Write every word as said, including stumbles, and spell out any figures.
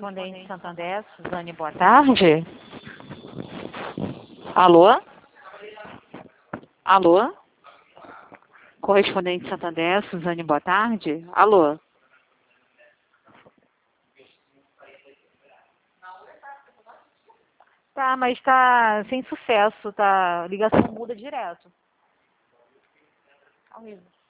Correspondente Santander, Suzane, boa tarde. Alô? Alô? Correspondente Santander, Suzane, boa tarde. Alô? Tá, mas tá sem sucesso, tá? Ligação muda direto. Horrível.